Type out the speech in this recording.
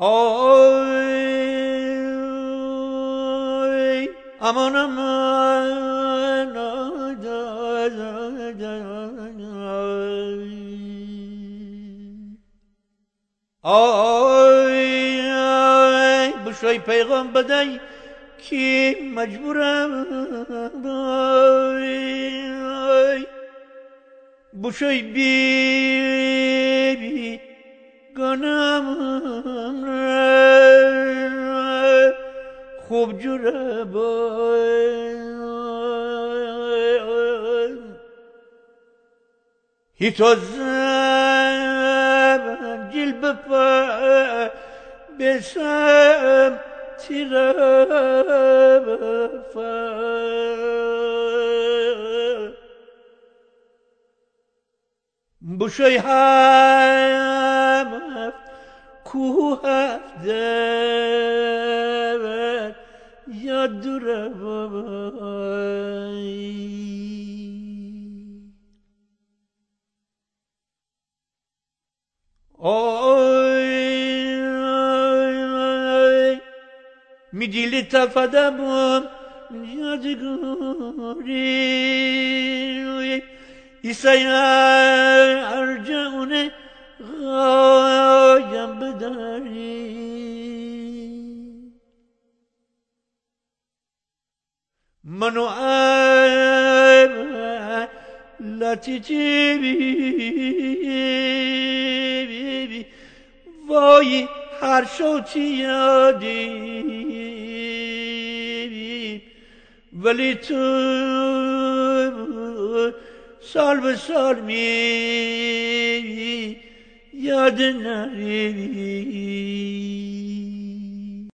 آی امان امان آی بشوی پیغام بدهی که مجبورم آی بشوی بی گنام خوب جوره هیتو زنجیل بپا بسم تیره بفا بشوی هم کوه هفته یاد دوره آی میدیلی تفدم یادگاری ایسای ارجعونه غایم بداری منو لطیتی بی وای هر شوتی یادی ولی تو سال به سال می یاد نری